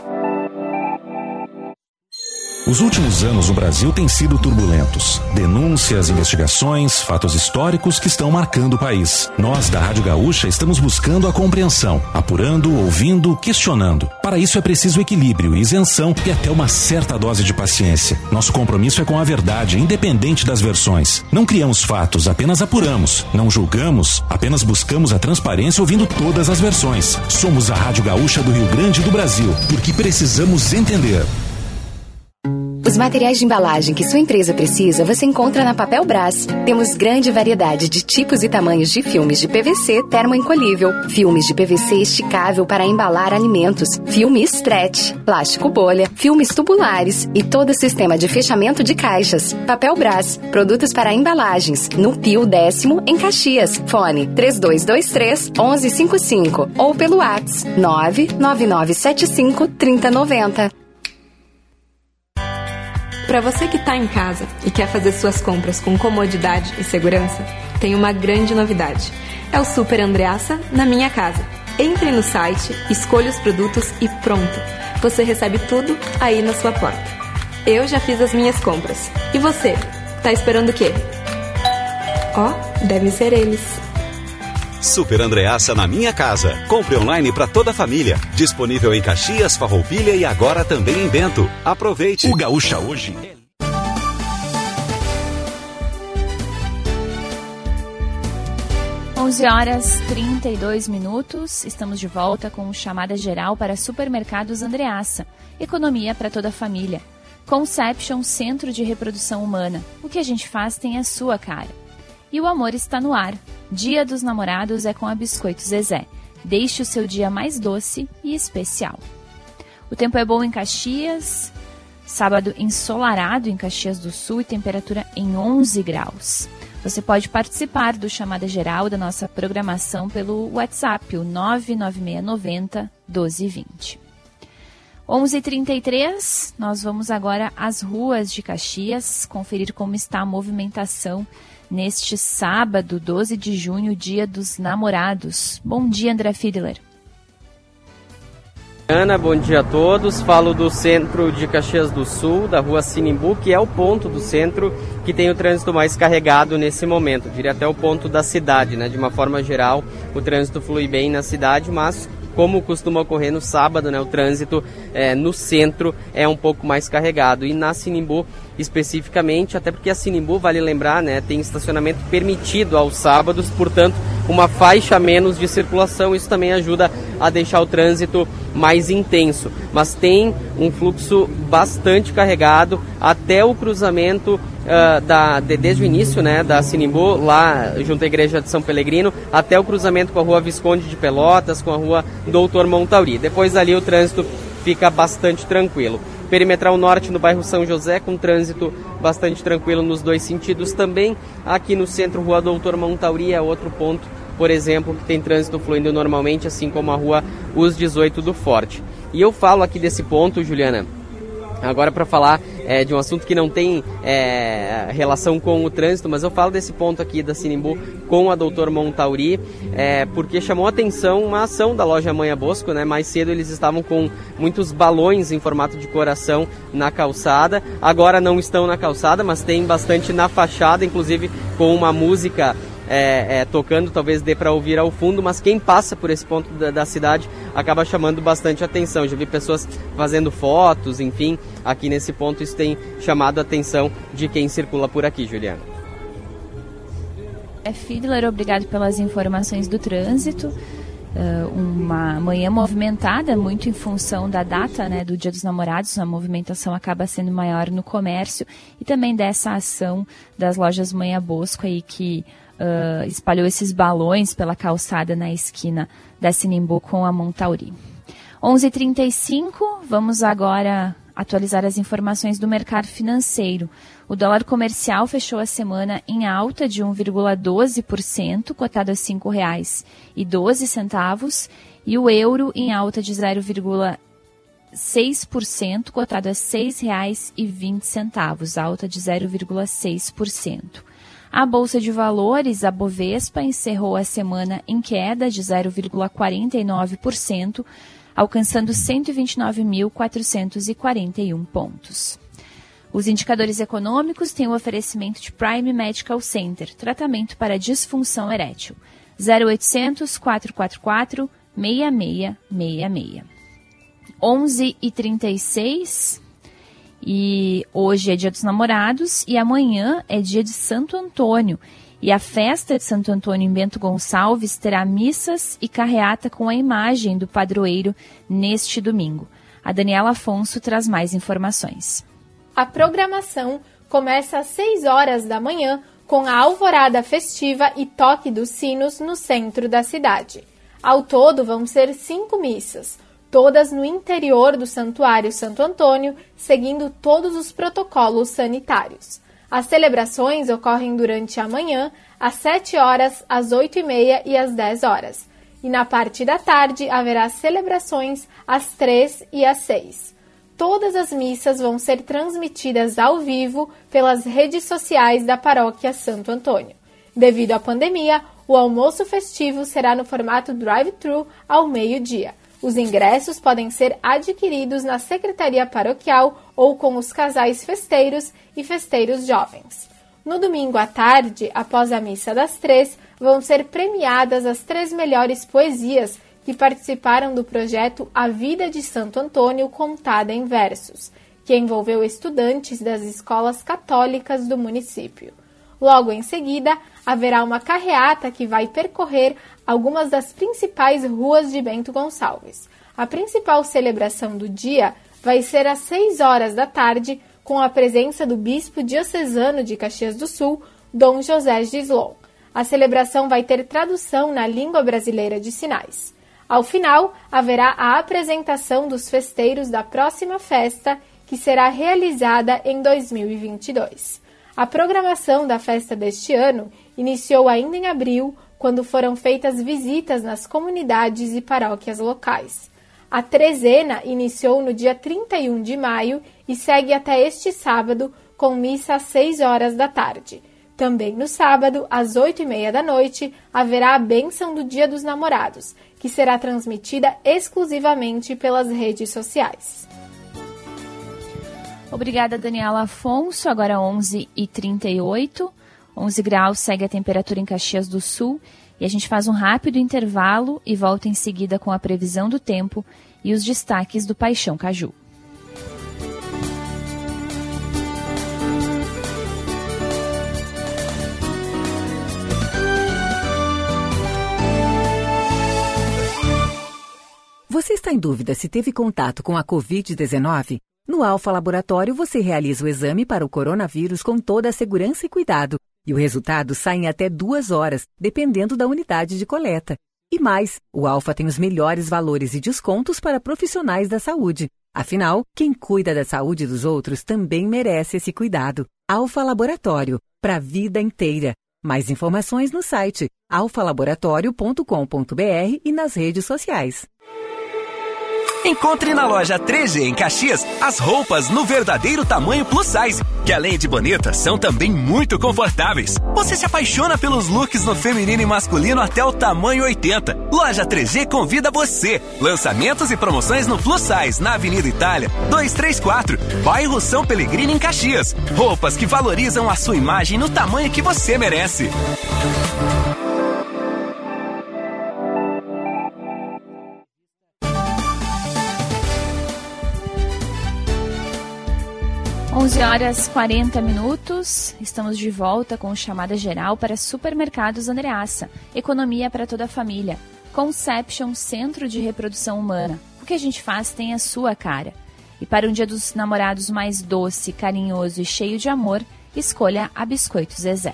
L: Os últimos anos no Brasil têm sido turbulentos. Denúncias, investigações, fatos históricos que estão marcando o país. Nós, da Rádio Gaúcha, estamos buscando a compreensão, apurando, ouvindo, questionando. Para isso é preciso equilíbrio, isenção e até uma certa dose de paciência. Nosso compromisso é com a verdade, independente das versões. Não criamos fatos, apenas apuramos. Não julgamos, apenas buscamos a transparência ouvindo todas as versões. Somos a Rádio Gaúcha do Rio Grande do Brasil, porque precisamos entender.
I: Os materiais de embalagem que sua empresa precisa você encontra na Papel Brás. Temos grande variedade de tipos e tamanhos de filmes de P V C termoencolhível, filmes de P V C esticável para embalar alimentos, filme stretch, plástico bolha, filmes tubulares e todo o sistema de fechamento de caixas. Papel Brás, produtos para embalagens, no Pio Décimo, em Caxias. Fone três dois dois três, um um cinco cinco ou pelo WhatsApp nove nove nove sete cinco, três zero nove zero.
M: Para você que está em casa e quer fazer suas compras com comodidade e segurança, tem uma grande novidade. É o Super Andreassa na minha casa. Entre no site, escolha os produtos e pronto. Você recebe tudo aí na sua porta. Eu já fiz as minhas compras. E você? Tá esperando o quê? Ó, oh, devem ser eles.
N: Super Andreassa na minha casa. Compre online para toda a família. Disponível em Caxias, Farroupilha e agora também em Bento. Aproveite.
L: O Gaúcha hoje.
B: onze horas e trinta e dois minutos. Estamos de volta com chamada geral para Supermercados Andreassa. Economia para toda a família. Conception, Centro de Reprodução Humana. O que a gente faz tem a sua cara. E o amor está no ar. Dia dos Namorados é com a Biscoitos Zezé. Deixe o seu dia mais doce e especial. O tempo é bom em Caxias. Sábado ensolarado em Caxias do Sul e temperatura em onze graus. Você pode participar do Chamada Geral da nossa programação pelo WhatsApp, o nove nove seis nove zero, um dois dois zero. onze e trinta e três, nós vamos agora às ruas de Caxias, conferir como está a movimentação neste sábado, doze de junho, Dia dos Namorados. Bom dia, André Fiedler.
C: Ana, bom dia a todos. Falo do centro de Caxias do Sul, da rua Sinimbu, que é o ponto do centro que tem o trânsito mais carregado nesse momento. Diria até o ponto da cidade, né? De uma forma geral, o trânsito flui bem na cidade, mas como costuma ocorrer no sábado, né? O trânsito é, no centro é um pouco mais carregado. E na Sinimbu, especificamente, até porque a Sinimbu, vale lembrar, né? Tem estacionamento permitido aos sábados, portanto, uma faixa a menos de circulação. Isso também ajuda a deixar o trânsito mais intenso, mas tem um fluxo bastante carregado até o cruzamento uh, da, de, desde o início, né, da Sinimbu, lá junto à igreja de São Pelegrino, até o cruzamento com a rua Visconde de Pelotas, com a rua Doutor Montauri. Depois ali o trânsito fica bastante tranquilo. Perimetral Norte no bairro São José, com trânsito bastante tranquilo nos dois sentidos também. Aqui no centro, rua Doutor Montauri é outro ponto, por exemplo, que tem trânsito fluindo normalmente, assim como a rua Us dezoito do Forte. E eu falo aqui desse ponto, Juliana, agora para falar é, de um assunto que não tem é, relação com o trânsito, mas eu falo desse ponto aqui da Sinimbu com a doutor Montauri, é, porque chamou a atenção uma ação da loja Manha Bosco, né? Mais cedo eles estavam com muitos balões em formato de coração na calçada, agora não estão na calçada, mas tem bastante na fachada, inclusive com uma música É, é, tocando, talvez dê para ouvir ao fundo, mas quem passa por esse ponto da, da cidade acaba chamando bastante atenção. Já vi pessoas fazendo fotos, enfim, aqui nesse ponto isso tem chamado a atenção de quem circula por aqui, Juliana.
B: É, Fiedler, obrigado pelas informações do trânsito. Uh, uma manhã movimentada, muito em função da data, né, do Dia dos Namorados. A movimentação acaba sendo maior no comércio e também dessa ação das lojas Manha Bosco aí que Uh, espalhou esses balões pela calçada na esquina da Sinimbu com a Montauri. onze e trinta e cinco, vamos agora atualizar as informações do mercado financeiro. O dólar comercial fechou a semana em alta de um vírgula doze por cento, cotado a cinco reais e doze centavos, e o euro em alta de zero vírgula seis por cento, cotado a seis reais e vinte centavos, alta de zero vírgula seis por cento. A Bolsa de Valores, a Bovespa, encerrou a semana em queda de zero vírgula quarenta e nove por cento, alcançando cento e vinte e nove mil quatrocentos e quarenta e um pontos. Os indicadores econômicos têm o oferecimento de Prime Medical Center, tratamento para disfunção erétil, zero oitocentos, quatrocentos e quarenta e quatro, sessenta e seis sessenta e seis. onze e trinta e seis... E hoje é dia dos namorados e amanhã é dia de Santo Antônio. E a festa de Santo Antônio em Bento Gonçalves terá missas e carreata com a imagem do padroeiro neste domingo. A Daniela Afonso traz mais informações.
O: A programação começa às seis horas da manhã com a alvorada festiva e toque dos sinos no centro da cidade. Ao todo vão ser cinco missas, todas no interior do Santuário Santo Antônio, seguindo todos os protocolos sanitários. As celebrações ocorrem durante a manhã, às sete horas, às oito e meia e às dez horas. E na parte da tarde haverá celebrações às três e às seis. Todas as missas vão ser transmitidas ao vivo pelas redes sociais da Paróquia Santo Antônio. Devido à pandemia, o almoço festivo será no formato drive-thru ao meio-dia. Os ingressos podem ser adquiridos na Secretaria Paroquial ou com os casais festeiros e festeiros jovens. No domingo à tarde, após a missa das três, vão ser premiadas as três melhores poesias que participaram do projeto A Vida de Santo Antônio Contada em Versos, que envolveu estudantes das escolas católicas do município. Logo em seguida, haverá uma carreata que vai percorrer algumas das principais ruas de Bento Gonçalves. A principal celebração do dia vai ser às seis horas da tarde, com a presença do bispo diocesano de Caxias do Sul, Dom José Gislon. A celebração vai ter tradução na língua brasileira de sinais. Ao final, haverá a apresentação dos festeiros da próxima festa, que será realizada em dois mil e vinte e dois. A programação da festa deste ano iniciou ainda em abril, quando foram feitas visitas nas comunidades e paróquias locais. A trezena iniciou no dia trinta e um de maio e segue até este sábado, com missa às seis horas da tarde. Também no sábado, às oito e meia da noite, haverá a bênção do Dia dos Namorados, que será transmitida exclusivamente pelas redes sociais.
B: Obrigada, Daniela Afonso. Agora onze e trinta e oito. onze graus segue a temperatura em Caxias do Sul. E a gente faz um rápido intervalo e volta em seguida com a previsão do tempo e os destaques do Paixão Caju.
K: Você está em dúvida se teve contato com a covid dezenove? No Alfa Laboratório, você realiza o exame para o coronavírus com toda a segurança e cuidado. E o resultado sai em até duas horas, dependendo da unidade de coleta. E mais, o Alfa tem os melhores valores e descontos para profissionais da saúde. Afinal, quem cuida da saúde dos outros também merece esse cuidado. Alfa Laboratório, para a vida inteira. Mais informações no site alfa laboratório ponto com ponto b r e nas redes sociais.
P: Encontre na loja três G em Caxias as roupas no verdadeiro tamanho plus size, que além de bonitas, são também muito confortáveis. Você se apaixona pelos looks no feminino e masculino até o tamanho oitenta. Loja três G convida você. Lançamentos e promoções no plus size, na Avenida Itália, duzentos e trinta e quatro, bairro São Pellegrino, em Caxias. Roupas que valorizam a sua imagem no tamanho que você merece.
B: onze horas e quarenta minutos, estamos de volta com chamada geral para Supermercados Andreassa, economia para toda a família. Conception, Centro de Reprodução Humana. O que a gente faz tem a sua cara. E para um dia dos namorados mais doce, carinhoso e cheio de amor, escolha a Biscoitos Zezé.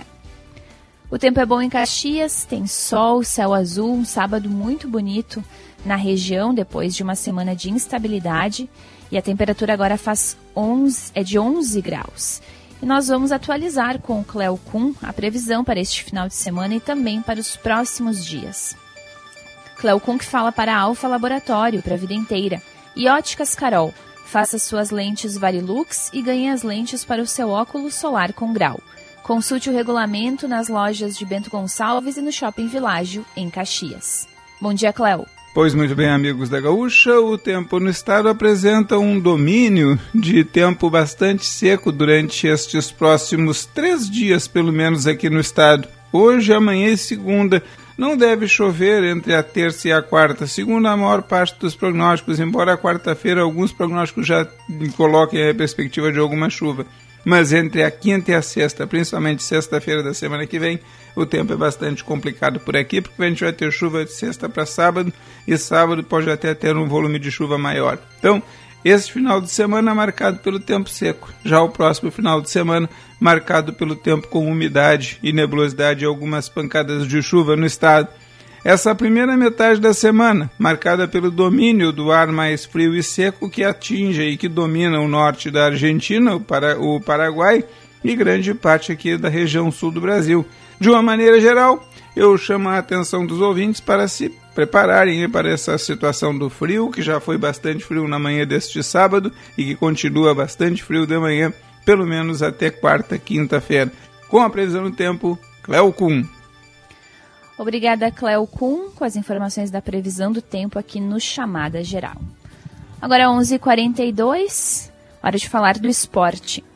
B: O tempo é bom em Caxias, tem sol, céu azul, um sábado muito bonito na região depois de uma semana de instabilidade. E a temperatura agora faz onze, é de onze graus. E nós vamos atualizar com o Cleo Kuhn a previsão para este final de semana e também para os próximos dias. Cleo Kuhn que fala para a Alfa Laboratório, para a vida inteira. E Óticas Carol, faça suas lentes Varilux e ganhe as lentes para o seu óculos solar com grau. Consulte o regulamento nas lojas de Bento Gonçalves e no Shopping Világio, em Caxias. Bom dia, Cleo.
H: Pois muito bem, amigos da Gaúcha, o tempo no estado apresenta um domínio de tempo bastante seco durante estes próximos três dias, pelo menos aqui no estado. Hoje, amanhã e segunda, não deve chover entre a terça e a quarta, segundo a maior parte dos prognósticos, embora a quarta-feira alguns prognósticos já coloquem a perspectiva de alguma chuva. Mas entre a quinta e a sexta, principalmente sexta-feira da semana que vem, o tempo é bastante complicado por aqui, porque a gente vai ter chuva de sexta para sábado, e sábado pode até ter um volume de chuva maior. Então, esse final de semana é marcado pelo tempo seco. Já o próximo final de semana, marcado pelo tempo com umidade e nebulosidade e algumas pancadas de chuva no estado. Essa primeira metade da semana, marcada pelo domínio do ar mais frio e seco que atinge e que domina o norte da Argentina, o, Para, o Paraguai e grande parte aqui da região sul do Brasil. De uma maneira geral, eu chamo a atenção dos ouvintes para se prepararem para essa situação do frio, que já foi bastante frio na manhã deste sábado e que continua bastante frio de manhã, pelo menos até quarta, quinta-feira. Com a previsão do tempo, Cleo Kuhn.
B: Obrigada, Cleo Kuhn, com as informações da previsão do tempo aqui no Chamada Geral. Agora onze e quarenta e dois, hora de falar do esporte.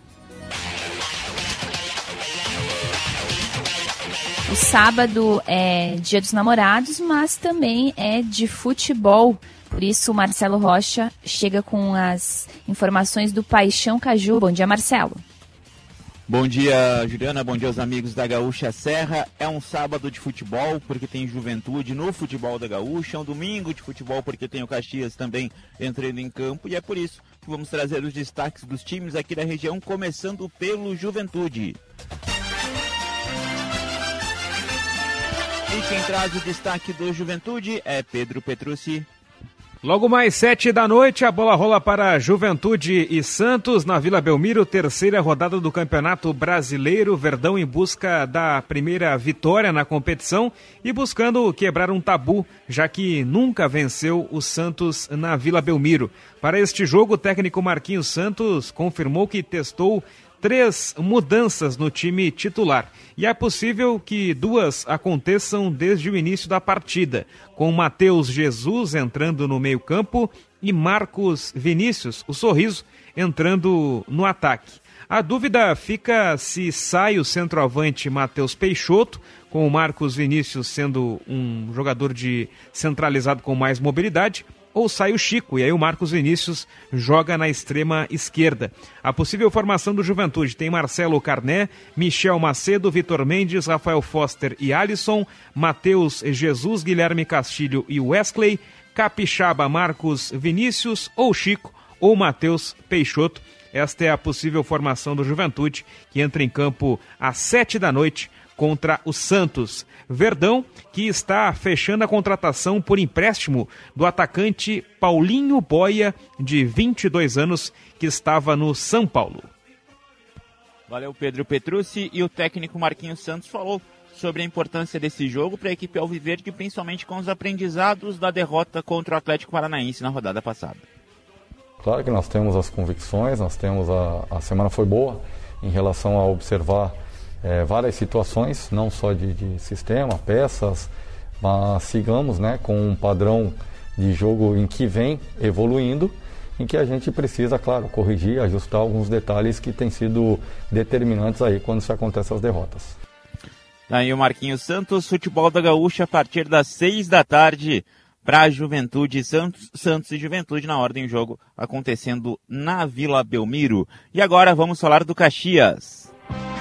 B: O sábado é Dia dos Namorados, mas também é de futebol. Por isso, o Marcelo Rocha chega com as informações do Paixão Caju. Bom dia, Marcelo.
Q: Bom dia, Juliana. Bom dia aos amigos da Gaúcha Serra. É um sábado de futebol, porque tem Juventude no futebol da Gaúcha. É um domingo de futebol, porque tem o Caxias também entrando em campo. E é por isso que vamos trazer os destaques dos times aqui da região, começando pelo Juventude. E quem traz o destaque do Juventude é Pedro Petrucci.
R: Logo mais sete da noite, a bola rola para Juventude e Santos na Vila Belmiro, terceira rodada do Campeonato Brasileiro. Verdão em busca da primeira vitória na competição e buscando quebrar um tabu, já que nunca venceu o Santos na Vila Belmiro. Para este jogo, o técnico Marquinhos Santos confirmou que testou três mudanças no time titular. E é possível que duas aconteçam desde o início da partida, com Matheus Jesus entrando no meio-campo e Marcos Vinícius, o Sorriso, entrando no ataque. A dúvida fica se sai o centroavante Matheus Peixoto, com o Marcos Vinícius sendo um jogador de centralizado com mais mobilidade, ou sai o Chico, e aí o Marcos Vinícius joga na extrema esquerda. A possível formação do Juventude tem Marcelo Carné, Michel Macedo, Vitor Mendes, Rafael Foster e Alisson, Matheus Jesus, Guilherme Castilho e Wesley, Capixaba, Marcos Vinícius, ou Chico, ou Matheus Peixoto. Esta é a possível formação do Juventude, que entra em campo às sete da noite contra o Santos. Verdão, que está fechando a contratação por empréstimo do atacante Paulinho Boia, de vinte e dois anos, que estava no São Paulo.
Q: Valeu, Pedro Petrucci. E o técnico Marquinhos Santos falou sobre a importância desse jogo para a equipe alviverde, principalmente com os aprendizados da derrota contra o Atlético Paranaense na rodada passada.
S: Claro que nós temos as convicções, nós temos a, a semana foi boa em relação a observar é, várias situações, não só de, de sistema, peças, mas sigamos, né, com um padrão de jogo em que vem evoluindo, em que a gente precisa, claro, corrigir, ajustar alguns detalhes que têm sido determinantes aí quando se acontecem as derrotas.
Q: Aí o Marquinhos Santos, futebol da Gaúcha a partir das seis da tarde para a Juventude, Santos, Santos e Juventude na ordem do jogo acontecendo na Vila Belmiro. E agora vamos falar do Caxias.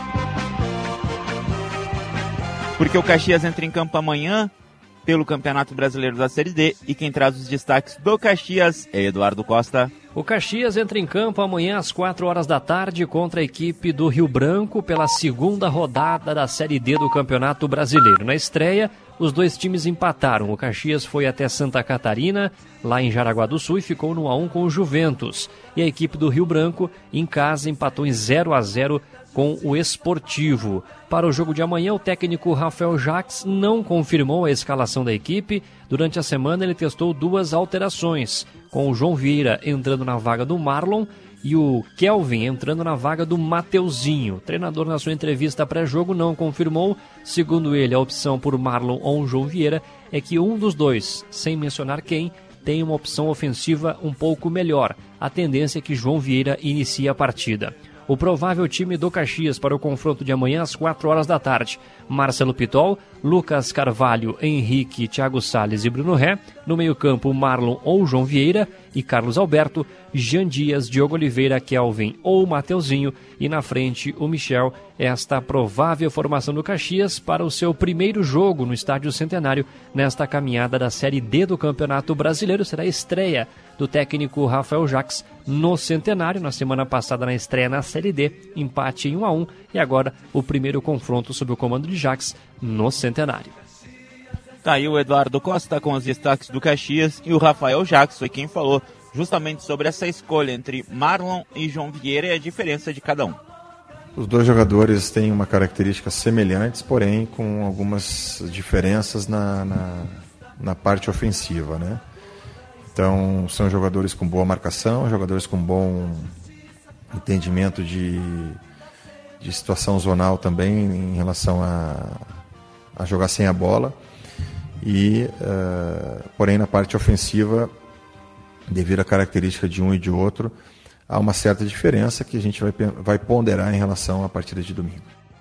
Q: Porque o Caxias entra em campo amanhã pelo Campeonato Brasileiro da Série D e quem traz os destaques do Caxias é Eduardo Costa.
T: O Caxias entra em campo amanhã às quatro horas da tarde contra a equipe do Rio Branco pela segunda rodada da Série D do Campeonato Brasileiro. Na estreia, os dois times empataram. O Caxias foi até Santa Catarina, lá em Jaraguá do Sul, e ficou no a um com o Juventus. E a equipe do Rio Branco, em casa, empatou em zero a zero com o Esportivo. Para o jogo de amanhã, o técnico Rafael Jacques não confirmou a escalação da equipe. Durante a semana, ele testou duas alterações, com o João Vieira entrando na vaga do Marlon e o Kelvin entrando na vaga do Mateuzinho. O treinador, na sua entrevista pré-jogo, não confirmou. Segundo ele, a opção por Marlon ou João Vieira é que um dos dois, sem mencionar quem, tem uma opção ofensiva um pouco melhor. A tendência é que João Vieira inicie a partida. O provável time do Caxias para o confronto de amanhã às quatro horas da tarde. Marcelo Pitol, Lucas Carvalho, Henrique, Thiago Salles e Bruno Ré. No meio-campo, Marlon ou João Vieira e Carlos Alberto, Jean Dias, Diogo Oliveira, Kelvin ou Mateuzinho. E na frente, o Michel. Esta provável formação do Caxias para o seu primeiro jogo no Estádio Centenário nesta caminhada da Série D do Campeonato Brasileiro. Será a estreia do técnico Rafael Jacques no Centenário. Na semana passada, na estreia na Série D, empate em um a um. E agora o primeiro confronto sob o comando de Jacques no Centenário.
Q: Tá aí o Eduardo Costa com os destaques do Caxias e o Rafael Jacques foi quem falou justamente sobre essa escolha entre Marlon e João Vieira e a diferença de cada um.
U: Os dois jogadores têm uma característica semelhantes, porém com algumas diferenças na, na, na parte ofensiva, né? Então, são jogadores com boa marcação, jogadores com bom entendimento de, de situação zonal também em relação a, a jogar sem a bola. E, uh, porém, na parte ofensiva, devido à característica de um e de outro, há uma certa diferença que a gente vai, vai ponderar em relação à partida de domingo.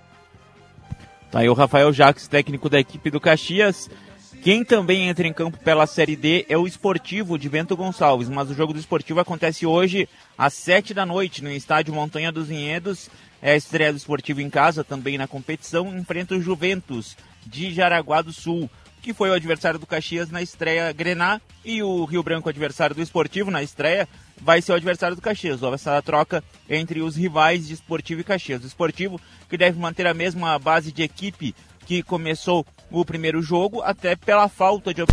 Q: Tá aí o Rafael Jacques, técnico da equipe do Caxias. Quem também entra em campo pela Série D é o Esportivo de Bento Gonçalves, mas o jogo do Esportivo acontece hoje às sete da noite no estádio Montanha dos Vinhedos. É a estreia do Esportivo em casa, também na competição, enfrenta o Juventus de Jaraguá do Sul, que foi o adversário do Caxias na estreia Grená, e o Rio Branco, adversário do Esportivo na estreia, vai ser o adversário do Caxias. Houve essa troca entre os rivais de Esportivo e Caxias. O Esportivo, que deve manter a mesma base de equipe que começou o primeiro jogo, até pela falta de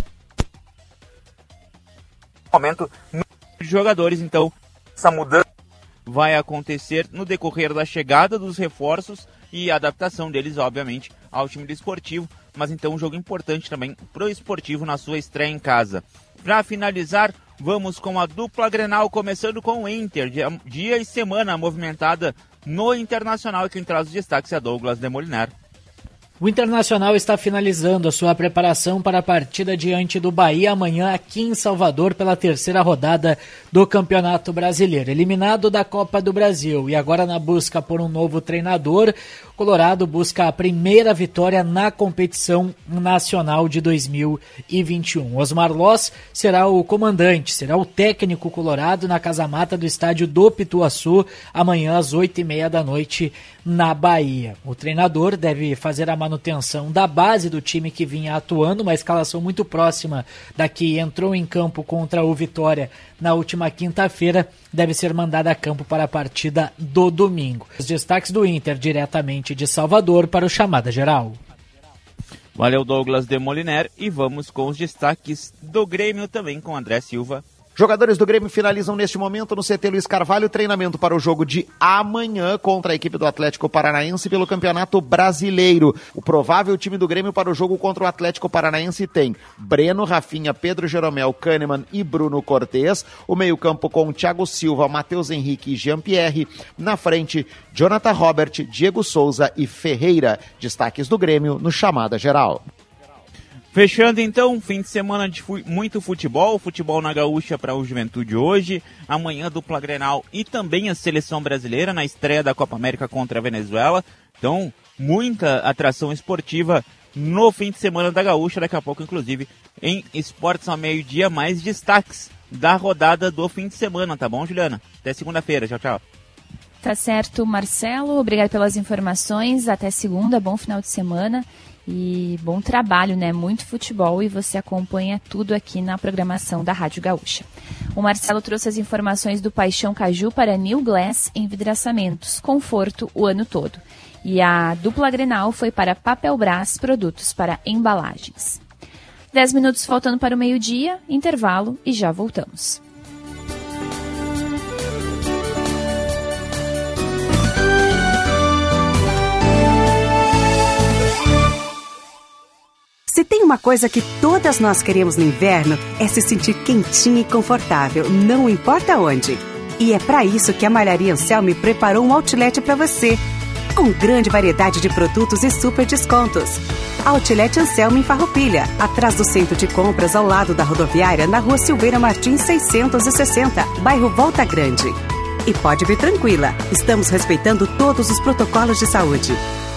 Q: momento de jogadores. Então, essa mudança vai acontecer no decorrer da chegada dos reforços e a adaptação deles, obviamente, ao time do Esportivo. Mas então um jogo importante também para o Esportivo na sua estreia em casa. Para finalizar, vamos com a dupla Grenal, começando com o Inter. Dia, dia e semana movimentada no Internacional, e quem traz os destaques é Douglas Demolinar.
V: O Internacional está finalizando a sua preparação para a partida diante do Bahia amanhã aqui em Salvador pela terceira rodada do Campeonato Brasileiro. Eliminado da Copa do Brasil e agora na busca por um novo treinador, o Colorado busca a primeira vitória na competição nacional de dois mil e vinte e um. Osmar Loz será o comandante, será o técnico colorado na casa-mata do estádio do Pituaçu amanhã às oito e meia da noite na Bahia. O treinador deve fazer a manutenção da base do time que vinha atuando, uma escalação muito próxima da que entrou em campo contra o Vitória na última quinta-feira, deve ser mandada a campo para a partida do domingo. Os destaques do Inter diretamente de Salvador para o Chamada Geral.
Q: Valeu, Douglas Demoliner, e vamos com os destaques do Grêmio também com André Silva.
A: Jogadores do Grêmio finalizam neste momento no C T Luiz Carvalho o treinamento para o jogo de amanhã contra a equipe do Atlético Paranaense pelo Campeonato Brasileiro. O provável time do Grêmio para o jogo contra o Atlético Paranaense tem Breno, Rafinha, Pedro Jeromel, Kahneman e Bruno Cortez. O meio-campo com Thiago Silva, Matheus Henrique e Jean-Pierre. Na frente, Jonathan Robert, Diego Souza e Ferreira. Destaques do Grêmio no Chamada Geral.
Q: Fechando então, fim de semana de fu- muito futebol, futebol na Gaúcha para o Juventude hoje, amanhã dupla Grenal e também a seleção brasileira na estreia da Copa América contra a Venezuela. Então, muita atração esportiva no fim de semana da Gaúcha, daqui a pouco inclusive em Esportes ao meio-dia, mais destaques da rodada do fim de semana, tá bom, Juliana? Até segunda-feira, tchau, tchau.
B: Tá certo, Marcelo, obrigado pelas informações, até segunda, bom final de semana. E bom trabalho, né? Muito futebol e você acompanha tudo aqui na programação da Rádio Gaúcha. O Marcelo trouxe as informações do Paixão Caju para New Glass Envidraçamentos, conforto o ano todo. E a dupla Grenal foi para Papelbras, produtos para embalagens. Dez minutos faltando para o meio-dia, intervalo e já voltamos.
E: Se tem uma coisa que todas nós queremos no inverno, é se sentir quentinho e confortável, não importa onde. E é para isso que a Malharia Anselmi preparou um outlet para você, com grande variedade de produtos e super descontos. Outlet Anselmi em Farroupilha, atrás do centro de compras ao lado da rodoviária, na rua Silveira Martins seiscentos e sessenta, bairro Volta Grande. E pode vir tranquila, estamos respeitando todos os protocolos de saúde.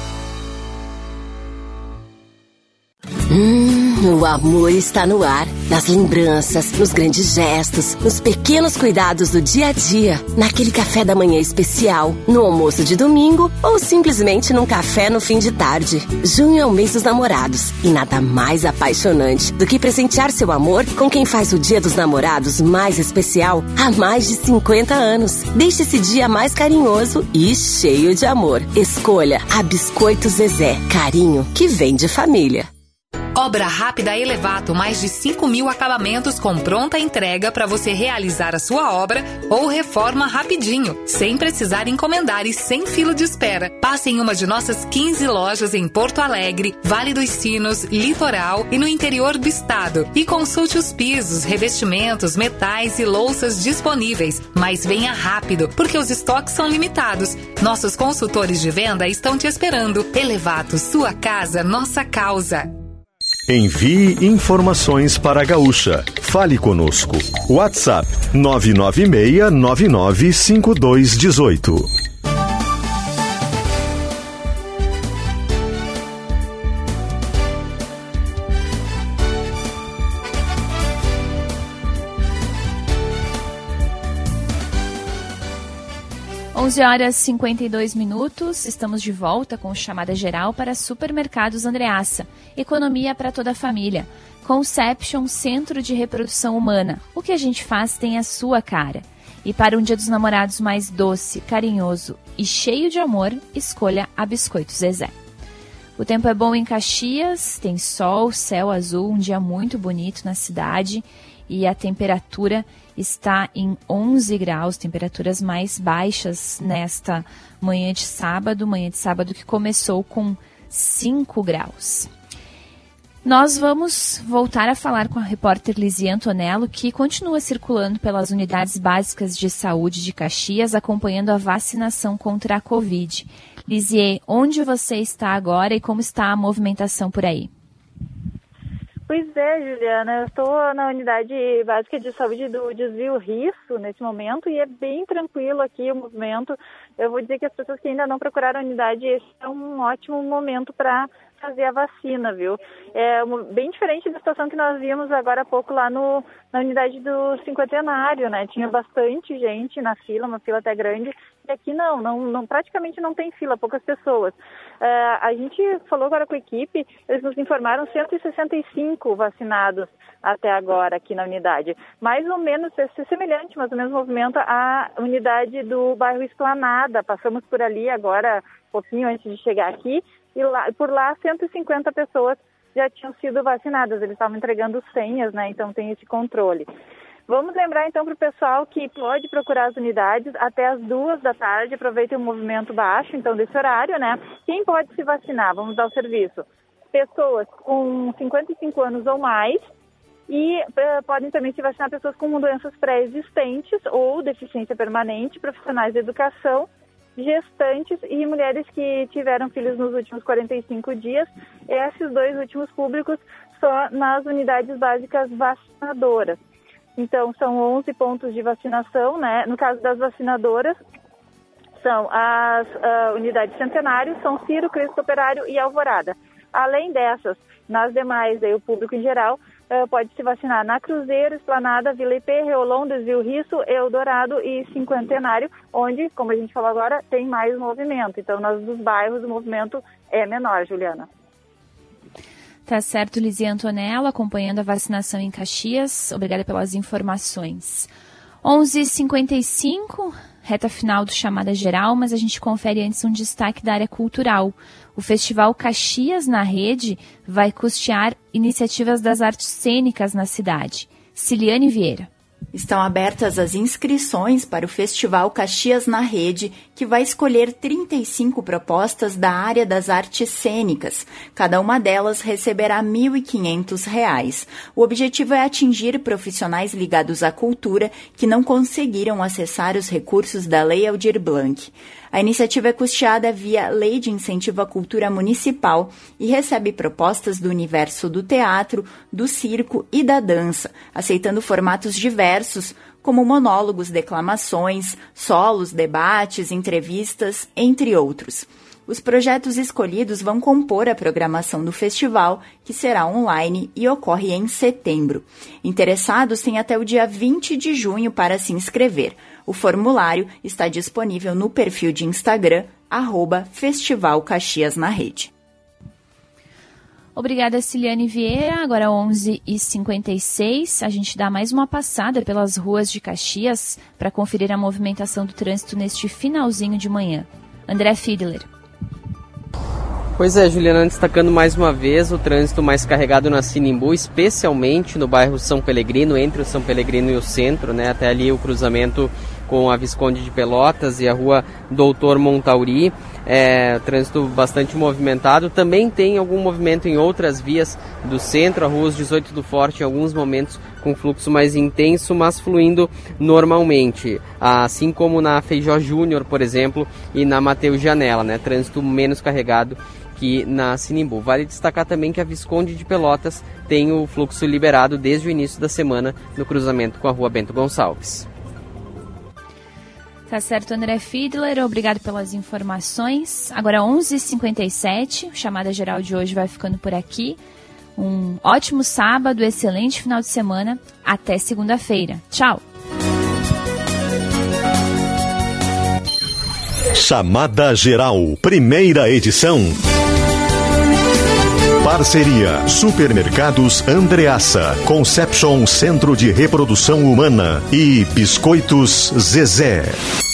J: Hum, o amor está no ar, nas lembranças, nos grandes gestos, nos pequenos cuidados do dia a dia, naquele café da manhã especial, no almoço de domingo ou simplesmente num café no fim de tarde. Junho é o mês dos namorados e nada mais apaixonante do que presentear seu amor com quem faz o Dia dos Namorados mais especial há mais de cinquenta anos. Deixe esse dia mais carinhoso e cheio de amor. Escolha a Biscoito Zezé, carinho que vem de família.
W: Obra Rápida Elevato, mais de cinco mil acabamentos com pronta entrega para você realizar a sua obra ou reforma rapidinho, sem precisar encomendar e sem fila de espera. Passe em uma de nossas quinze lojas em Porto Alegre, Vale dos Sinos, Litoral e no interior do estado. E consulte os pisos, revestimentos, metais e louças disponíveis. Mas venha rápido, porque os estoques são limitados. Nossos consultores de venda estão te esperando. Elevato, sua casa, nossa causa.
X: Envie informações para a Gaúcha. Fale conosco. WhatsApp nove nove seis nove nove cinco dois um oito.
B: onze horas e cinquenta e dois minutos, estamos de volta com chamada geral para Supermercados Andreassa, economia para toda a família. Conception, Centro de Reprodução Humana, o que a gente faz tem a sua cara. E para um Dia dos Namorados mais doce, carinhoso e cheio de amor, escolha a Biscoito Zezé. O tempo é bom em Caxias, tem sol, céu azul, um dia muito bonito na cidade e a temperatura está em onze graus, temperaturas mais baixas nesta manhã de sábado, manhã de sábado que começou com cinco graus. Nós vamos voltar a falar com a repórter Lizzie Antonello, que continua circulando pelas unidades básicas de saúde de Caxias, acompanhando a vacinação contra a Covid. Lizzie, onde você está agora e como está a movimentação por aí?
F: Pois é, Juliana, eu estou na unidade básica de saúde do Desvio Risso nesse momento e é bem tranquilo aqui o movimento. Eu vou dizer que as pessoas que ainda não procuraram a unidade, esse é um ótimo momento para fazer a vacina, viu? É bem diferente da situação que nós vimos agora há pouco lá no, na unidade do cinquentenário, né? Tinha bastante gente na fila, uma fila até grande, e aqui não, não, não praticamente não tem fila, poucas pessoas. Uh, a gente falou agora com a equipe, eles nos informaram cento e sessenta e cinco vacinados até agora aqui na unidade. Mais ou menos, é semelhante, mais ou menos movimento à unidade do bairro Esplanada. Passamos por ali agora, um pouquinho antes de chegar aqui, e lá, por lá cento e cinquenta pessoas já tinham sido vacinadas. Eles estavam entregando senhas, né? Então tem esse controle. Vamos lembrar então para o pessoal que pode procurar as unidades até as duas da tarde, aproveitem o movimento baixo, então, desse horário, né? Quem pode se vacinar? Vamos dar o serviço. Pessoas com cinquenta e cinco anos ou mais e uh, podem também se vacinar pessoas com doenças pré-existentes ou deficiência permanente, profissionais de educação, gestantes e mulheres que tiveram filhos nos últimos quarenta e cinco dias. Esses dois últimos públicos só nas unidades básicas vacinadoras. Então, são onze pontos de vacinação, né? No caso das vacinadoras, são as uh, unidades Centenário, São Ciro, Cristo Operário e Alvorada. Além dessas, nas demais, aí, o público em geral uh, pode se vacinar na Cruzeiro, Esplanada, Vila I P, Reolon, Desvio Risso, Eldorado e Cinquentenário, onde, como a gente falou agora, tem mais movimento. Então, nos dos bairros, o movimento é menor, Juliana.
B: Tá certo, Lizia Antonello, acompanhando a vacinação em Caxias. Obrigada pelas informações. onze e cinquenta e cinco, reta final do Chamada Geral, mas a gente confere antes um destaque da área cultural. O Festival Caxias na Rede vai custear iniciativas das artes cênicas na cidade. Ciliane Vieira.
D: Estão abertas as inscrições para o Festival Caxias na Rede, que vai escolher trinta e cinco propostas da área das artes cênicas. Cada uma delas receberá mil e quinhentos reais. O objetivo é atingir profissionais ligados à cultura que não conseguiram acessar os recursos da Lei Aldir Blanc. A iniciativa é custeada via Lei de Incentivo à Cultura Municipal e recebe propostas do universo do teatro, do circo e da dança, aceitando formatos diversos, como monólogos, declamações, solos, debates, entrevistas, entre outros. Os projetos escolhidos vão compor a programação do festival, que será online e ocorre em setembro. Interessados têm até o dia vinte de junho para se inscrever. O formulário está disponível no perfil de Instagram, arroba Festival Caxias na Rede.
B: Obrigada, Ciliane Vieira. Agora onze e cinquenta e seis, a gente dá mais uma passada pelas ruas de Caxias para conferir a movimentação do trânsito neste finalzinho de manhã. André Fiedler.
C: Pois é, Juliana, destacando mais uma vez o trânsito mais carregado na Sinimbu, especialmente no bairro São Pelegrino, entre o São Pelegrino e o centro, né, até ali o cruzamento com a Visconde de Pelotas e a rua Doutor Montauri. É, trânsito bastante movimentado. Também tem algum movimento em outras vias do centro, a rua dezoito do Forte, em alguns momentos com fluxo mais intenso, mas fluindo normalmente. Assim como na Feijó Júnior, por exemplo, e na Mateus Janela, né? Trânsito menos carregado que na Sinimbu. Vale destacar também que a Visconde de Pelotas tem o fluxo liberado desde o início da semana no cruzamento com a rua Bento Gonçalves.
B: Tá certo, André Fiedler, obrigado pelas informações. Agora onze e cinquenta e sete, Chamada Geral de hoje vai ficando por aqui. Um ótimo sábado, excelente final de semana, até segunda-feira. Tchau!
X: Chamada Geral, primeira edição. Parceria Supermercados Andreassa, Conception Centro de Reprodução Humana e Biscoitos Zezé.